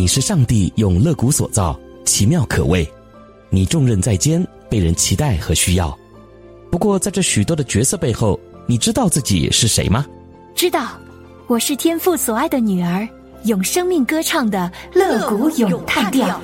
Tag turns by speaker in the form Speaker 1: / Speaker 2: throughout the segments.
Speaker 1: 你是上帝用肋骨所造，奇妙可畏。你重任在肩，被人期待和需要。不过在这许多的角色背后，你知道自己是谁吗？
Speaker 2: 知道，我是天父所爱的女儿，用生命歌唱的肋骨咏叹调。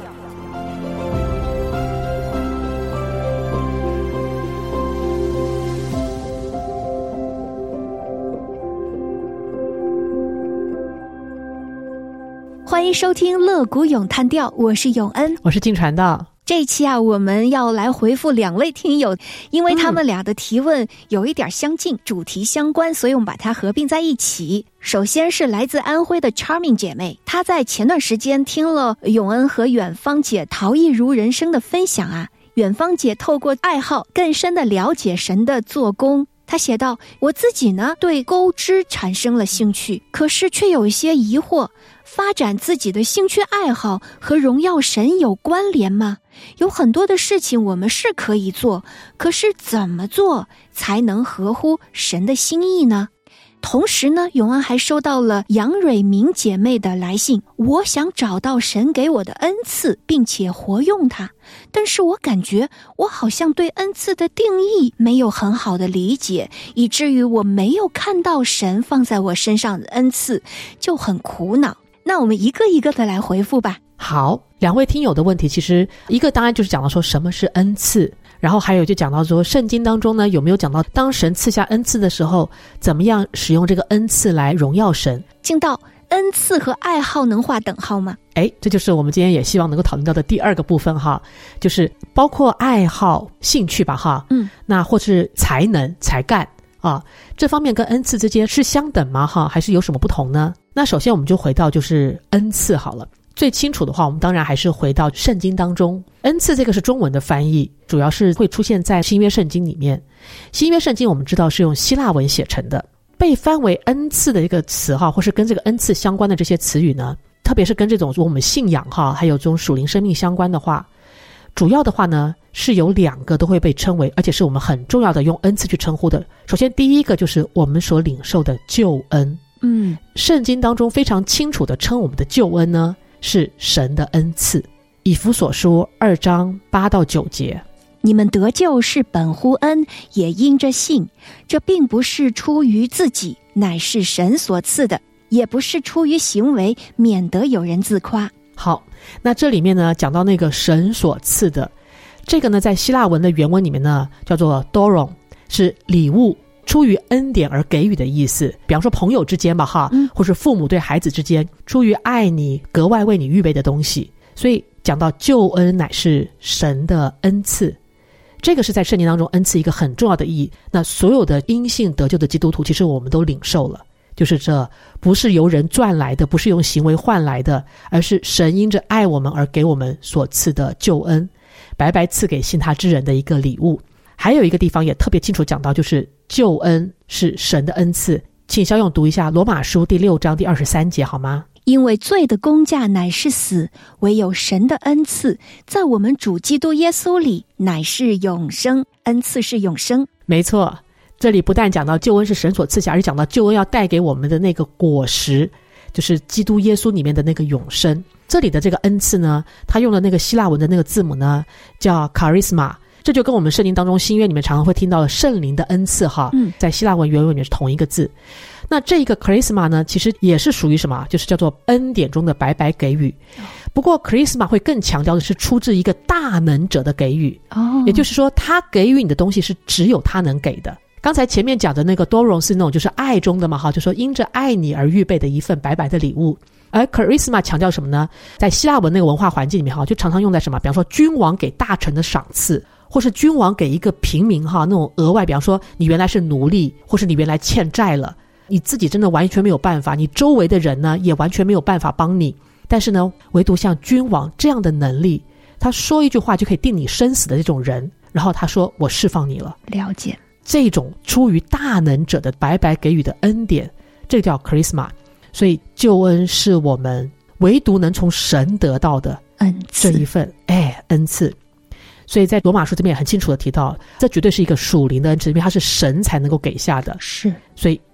Speaker 2: 欢迎收听肋骨咏叹调，我是永恩，
Speaker 3: 我是静传道。
Speaker 2: 这一期我们要来回复2位听友，因为他们俩的提问有一点相近，主题相关，所以我们把它合并在一起。首先是来自安徽的 Charming 姐妹，她在前段时间听了永恩和远方姐陶艺如人生的分享远方姐透过爱好更深地了解神的做工。他写道，我自己呢对钩织产生了兴趣，可是却有一些疑惑，发展自己的兴趣爱好和荣耀神有关联吗？有很多的事情我们是可以做，可是怎么做才能合乎神的心意呢？同时呢，永安还收到了杨蕊明姐妹的来信，我想找到神给我的恩赐，并且活用它，但是我感觉我好像对恩赐的定义没有很好的理解，以至于我没有看到神放在我身上的恩赐，就很苦恼。那我们一个一个的来回复吧。
Speaker 3: 好，2位听友的问题，其实一个当然就是讲到说什么是恩赐，然后还有就讲到说圣经当中呢有没有讲到当神赐下恩赐的时候，怎么样使用这个恩赐来荣耀神。
Speaker 2: 进到恩赐和爱好能画等号吗？
Speaker 3: 这就是我们今天也希望能够讨论到的第2个部分就是包括爱好兴趣吧那或是才能才干这方面跟恩赐之间是相等吗还是有什么不同呢？那首先我们就回到就是恩赐好了。最清楚的话，我们当然还是回到圣经当中。恩赐这个是中文的翻译，主要是会出现在新约圣经里面。新约圣经我们知道是用希腊文写成的，被翻为恩赐的一个词或是跟这个恩赐相关的这些词语呢，特别是跟这种我们信仰还有这种属灵生命相关的话，主要的话呢是有2个都会被称为，而且是我们很重要的用恩赐去称呼的。首先第一个就是我们所领受的救恩。圣经当中非常清楚的称我们的救恩呢是神的恩赐。以弗所书2章8到9节，
Speaker 2: 你们得救是本乎恩，也因着信，这并不是出于自己，乃是神所赐的，也不是出于行为，免得有人自夸。
Speaker 3: 好，那这里面呢讲到那个神所赐的，这个呢在希腊文的原文里面呢叫做 doron， 是礼物，出于恩典而给予的意思。比方说朋友之间吧或是父母对孩子之间，出于爱你格外为你预备的东西。所以讲到救恩乃是神的恩赐，这个是在圣经当中恩赐一个很重要的意义。那所有的因信得救的基督徒其实我们都领受了，就是这不是由人赚来的，不是用行为换来的，而是神因着爱我们而给我们所赐的救恩，白白赐给信他之人的一个礼物。还有一个地方也特别清楚讲到，就是救恩是神的恩赐。请小勇读一下罗马书第6章第23节好吗？
Speaker 2: 因为罪的工价乃是死，唯有神的恩赐在我们主基督耶稣里乃是永生。恩赐是永生。
Speaker 3: 没错，这里不但讲到救恩是神所赐下，而且讲到救恩要带给我们的那个果实，就是基督耶稣里面的那个永生。这里的这个恩赐呢，他用的那个希腊文的那个字母呢叫 charisma，这就跟我们圣经当中新约里面常常会听到的圣灵的恩赐在希腊文原文里面是同一个字。那这个 charisma 呢其实也是属于什么，就是叫做恩典中的白白给予。不过 charisma 会更强调的是出自一个大能者的给予也就是说他给予你的东西是只有他能给的。刚才前面讲的那个 doron 是那种就是爱中的嘛就说因着爱你而预备的一份白白的礼物。而 charisma 强调什么呢？在希腊文那个文化环境里面就常常用在什么，比方说君王给大臣的赏赐，或是君王给一个平民那种额外，比方说你原来是奴隶，或是你原来欠债了，你自己真的完全没有办法，你周围的人呢也完全没有办法帮你，但是呢唯独像君王这样的能力，他说一句话就可以定你生死的这种人，然后他说我释放你了。
Speaker 2: 了解，这
Speaker 3: 种出于大能者的白白给予的恩典，这个叫 charisma。 所以救恩是我们唯独能从神得到的恩赐，这一份恩赐。所以在罗马书这边也很清楚的提到，这绝对是一个属灵的恩赐，因为它是神才能够给下的。
Speaker 2: 是，
Speaker 3: 所以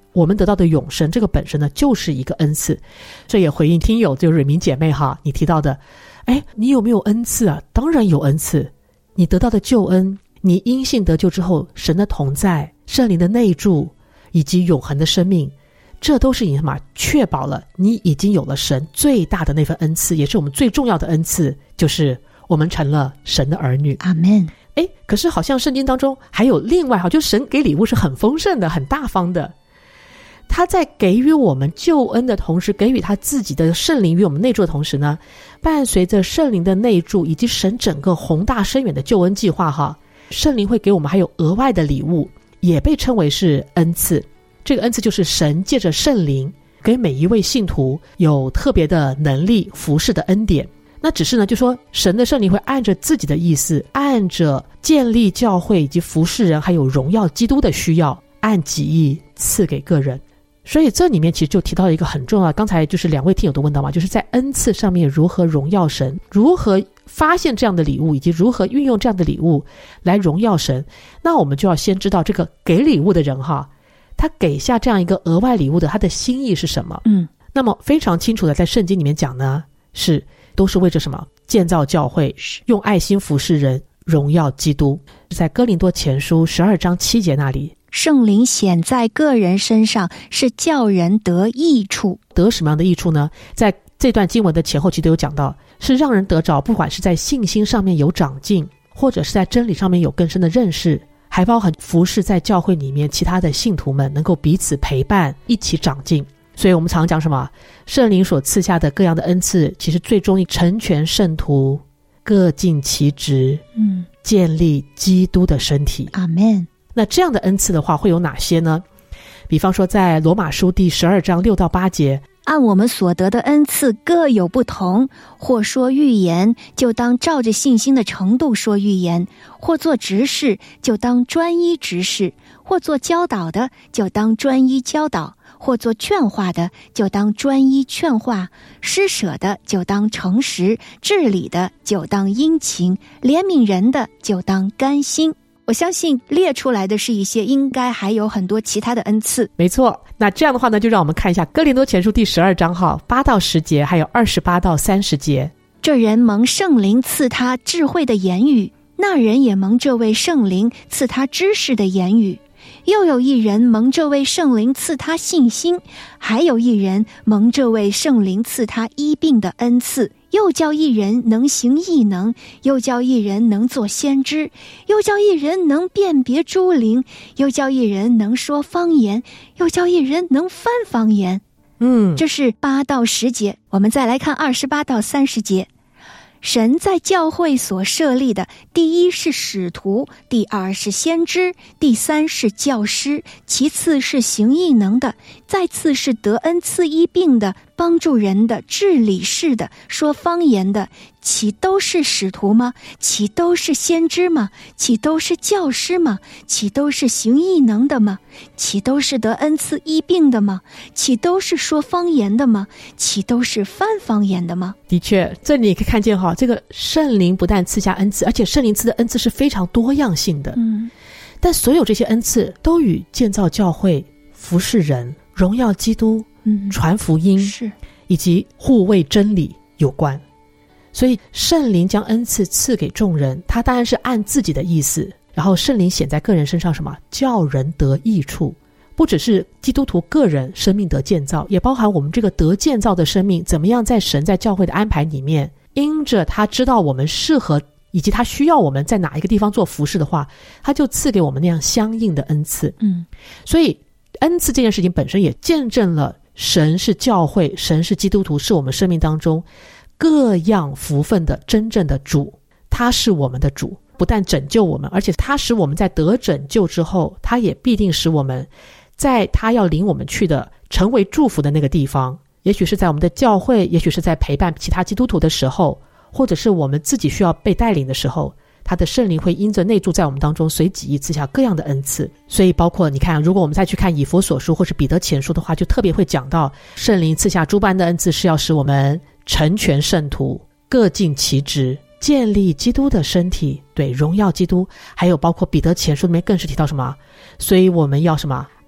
Speaker 3: 我们得到的永生这个本身呢就是一个恩赐。这也回应听友就蕊明姐妹哈，你提到的你有没有恩赐啊？当然有恩赐，你得到的救恩，你因信得救之后，神的同在，圣灵的内住以及永恒的生命，这都是你什么？确保了你已经有了神最大的那份恩赐，也是我们最重要的恩赐，就是我们成了神的儿女。
Speaker 2: 阿们。
Speaker 3: 可是好像圣经当中还有另外就神给礼物是很丰盛的，很大方的。他在给予我们救恩的同时，给予他自己的圣灵与我们内住的同时呢，伴随着圣灵的内住以及神整个宏大深远的救恩计划圣灵会给我们还有额外的礼物，也被称为是恩赐。这个恩赐就是神借着圣灵给每一位信徒有特别的能力服侍的恩典。那只是呢，就说神的圣灵会按着自己的意思，按着建立教会以及服侍人还有荣耀基督的需要，按己意赐给个人。所以这里面其实就提到一个很重要，刚才就是两位听友都问到嘛，就是在恩赐上面如何荣耀神，如何发现这样的礼物，以及如何运用这样的礼物来荣耀神。那我们就要先知道这个给礼物的人他给下这样一个额外礼物的他的心意是什么。那么非常清楚的在圣经里面讲呢，都是为着什么？建造教会，用爱心服侍人，荣耀基督。在哥林多前书12章7节那里，
Speaker 2: 圣灵显在个人身上，是叫人得益处。
Speaker 3: 得什么样的益处呢？在这段经文的前后期都有讲到，是让人得着不管是在信心上面有长进，或者是在真理上面有更深的认识，还包含服侍在教会里面其他的信徒们能够彼此陪伴，一起长进。所以我们常讲什么？圣灵所赐下的各样的恩赐，其实最终成全圣徒，各尽其职，建立基督的身体。
Speaker 2: 阿们。
Speaker 3: 那这样的恩赐的话会有哪些呢？比方说在罗马书第12章6到8节，
Speaker 2: 按我们所得的恩赐各有不同，或说预言，就当照着信心的程度说预言；或做执事，就当专一执事；或做教导的，就当专一教导；或做劝化的，就当专一劝化；施舍的，就当诚实；治理的，就当殷勤；怜悯人的，就当甘心。我相信列出来的是一些，应该还有很多其他的恩赐。
Speaker 3: 没错，那这样的话呢，就让我们看一下哥林多前书第12章8到10节，还有28到30节。
Speaker 2: 这人蒙圣灵赐他智慧的言语，那人也蒙这位圣灵赐他知识的言语。又有一人蒙这位圣灵赐他信心，还有一人蒙这位圣灵赐他医病的恩赐。又叫一人能行异能，又叫一人能做先知，又叫一人能辨别诸灵，又叫一人能说方言，又叫一人能翻方言。这是8到10节。我们再来看28到30节。神在教会所设立的，第一是使徒，第二是先知，第三是教师，其次是行异能的，再次是得恩赐医病的，帮助人的，治理事的，说方言的。岂都是使徒吗？岂都是先知吗？岂都是教师吗？岂都是行异能的吗？岂都是得恩赐医病的吗？岂都是说方言的吗？岂都是翻方言的吗？
Speaker 3: 的确，这里你可以看见这个圣灵不但赐下恩赐，而且圣灵赐的恩赐是非常多样性的。但所有这些恩赐都与建造教会、服侍人、荣耀基督、传福音以及护卫真理有关。所以圣灵将恩赐赐给众人，他当然是按自己的意思，然后圣灵显在个人身上什么？叫人得益处。不只是基督徒个人生命得建造，也包含我们这个得建造的生命怎么样在神在教会的安排里面，因着他知道我们适合以及他需要我们在哪一个地方做服事的话，他就赐给我们那样相应的恩赐。所以恩赐这件事情本身也见证了神是教会，神是基督徒，是我们生命当中各样福分的真正的主。他是我们的主，不但拯救我们，而且他使我们在得拯救之后，他也必定使我们在他要领我们去的成为祝福的那个地方，也许是在我们的教会，也许是在陪伴其他基督徒的时候，或者是我们自己需要被带领的时候，他的圣灵会因着内住在我们当中，随己意赐下各样的恩赐。所以包括你看，如果我们再去看以弗所书或是彼得前书的话，就特别会讲到圣灵赐下诸般的恩赐，是要使我们成全圣徒，各尽其职，建立基督的身体，对，荣耀基督。还有包括彼得前书里面更是提到什么？所以我们要什么？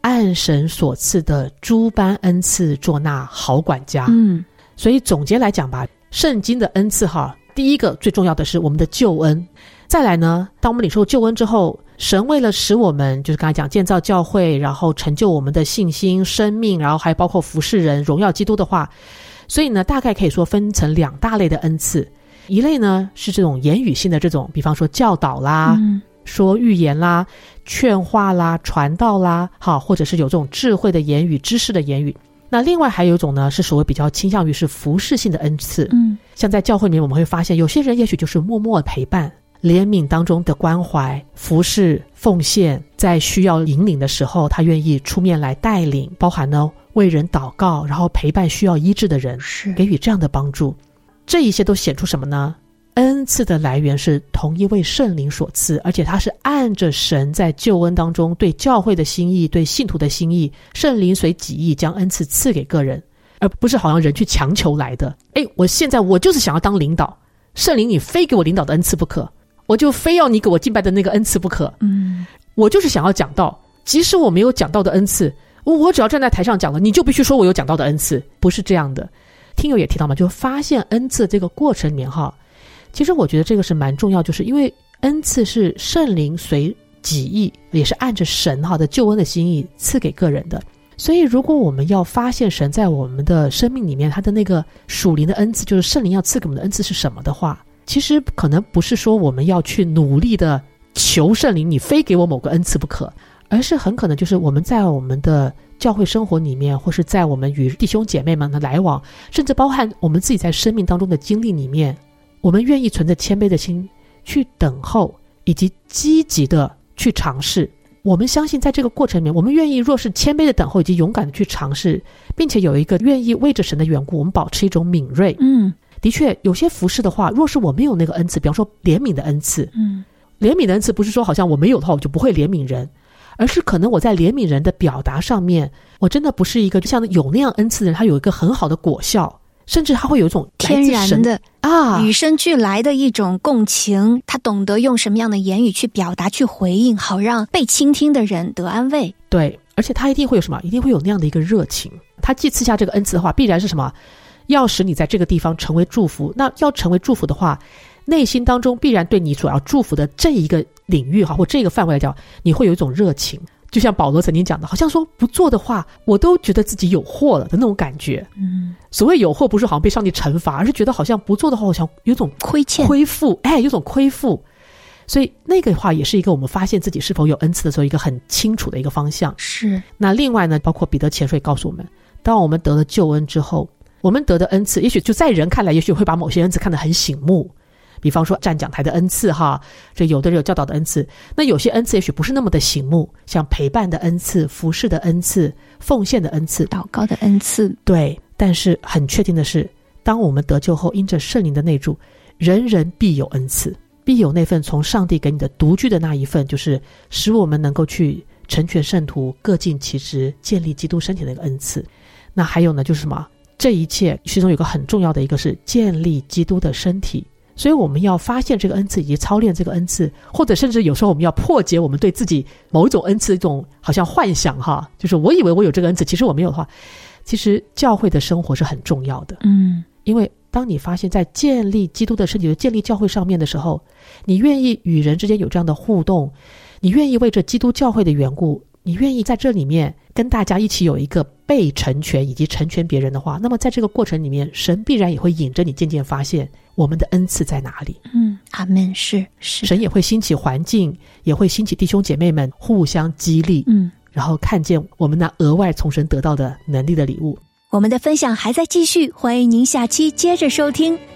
Speaker 3: 按神所赐的诸般恩赐做那好管家。所以总结来讲吧，圣经的恩赐第一个最重要的是我们的救恩。再来呢，当我们领受救恩之后，神为了使我们就是刚才讲建造教会，然后成就我们的信心生命，然后还包括服侍人荣耀基督的话，所以呢大概可以说分成2大类的恩赐。一类呢是这种言语性的这种，比方说教导啦，说预言啦，劝化啦，传道啦，或者是有这种智慧的言语，知识的言语。那另外还有一种呢是所谓比较倾向于是服侍性的恩赐。像在教会里面我们会发现有些人也许就是默默的陪伴，怜悯当中的关怀，服侍奉献，在需要引领的时候他愿意出面来带领，包含呢为人祷告，然后陪伴需要医治的人，给予这样的帮助。这一些都显出什么呢？恩赐的来源是同一位圣灵所赐，而且它是按着神在救恩当中对教会的心意，对信徒的心意，圣灵随己意将恩赐赐给个人，而不是好像人去强求来的。我现在我就是想要当领导，圣灵你非给我领导的恩赐不可，我就非要你给我敬拜的那个恩赐不可。我就是想要讲道，即使我没有讲道的恩赐，我只要站在台上讲了，你就必须说我有讲道的恩赐，不是这样的。听友也提到嘛，就发现恩赐这个过程里面其实我觉得这个是蛮重要，就是因为恩赐是圣灵随己意，也是按着神的救恩的心意赐给个人的。所以如果我们要发现神在我们的生命里面他的那个属灵的恩赐，就是圣灵要赐给我们的恩赐是什么的话，其实可能不是说我们要去努力的求圣灵你非给我某个恩赐不可，而是很可能就是我们在我们的教会生活里面，或是在我们与弟兄姐妹们的来往，甚至包含我们自己在生命当中的经历里面，我们愿意存着谦卑的心去等候，以及积极的去尝试。我们相信在这个过程里面，我们愿意若是谦卑的等候，以及勇敢的去尝试，并且有一个愿意为着神的缘故，我们保持一种敏锐。的确有些服事的话，若是我没有那个恩赐，比方说怜悯的恩赐，怜悯的恩赐不是说好像我没有的话我就不会怜悯人，而是可能我在怜悯人的表达上面，我真的不是一个就像有那样恩赐的人，他有一个很好的果效，甚至他会有一种
Speaker 2: 天然的与生俱来的一种共情，他懂得用什么样的言语去表达去回应，好让被倾听的人得安慰。
Speaker 3: 对，而且他一定会有什么，一定会有那样的一个热情。他既赐下这个恩赐的话，必然是什么，要使你在这个地方成为祝福。那要成为祝福的话，内心当中必然对你所要祝福的这一个领域或这个范围来讲，你会有一种热情。就像保罗曾经讲的，好像说不做的话我都觉得自己有祸了的那种感觉。所谓有祸不是好像被上帝惩罚，而是觉得好像不做的话好像有种亏欠亏负，有种亏负。所以那个话也是一个我们发现自己是否有恩赐的时候一个很清楚的一个方向。
Speaker 2: 是。
Speaker 3: 那另外呢，包括彼得前书也告诉我们，当我们得了救恩之后，我们得的恩赐也许就在人看来也许会把某些恩赐看得很醒目，比方说站讲台的恩赐这有的人有教导的恩赐，那有些恩赐也许不是那么的醒目，像陪伴的恩赐、服侍的恩赐、奉献的恩赐、
Speaker 2: 祷告的恩赐。
Speaker 3: 对，但是很确定的是，当我们得救后，因着圣灵的内住，人人必有恩赐，必有那份从上帝给你的独具的那一份，就是使我们能够去成全圣徒，各尽其职，建立基督身体的一个恩赐。那还有呢，就是什么？这一切其中有个很重要的一个是建立基督的身体。所以我们要发现这个恩赐以及操练这个恩赐，或者甚至有时候我们要破解我们对自己某一种恩赐一种好像幻想就是我以为我有这个恩赐，其实我没有的话，其实教会的生活是很重要的。因为当你发现在建立基督的身体、建立教会上面的时候，你愿意与人之间有这样的互动，你愿意为着基督教会的缘故，你愿意在这里面跟大家一起有一个被成全以及成全别人的话，那么在这个过程里面，神必然也会引着你渐渐发现我们的恩赐在哪里。
Speaker 2: 阿们。是
Speaker 3: 神也会兴起环境，也会兴起弟兄姐妹们互相激励，然后看见我们那额外从神得到的能力的礼物。
Speaker 2: 我们的分享还在继续，欢迎您下期接着收听。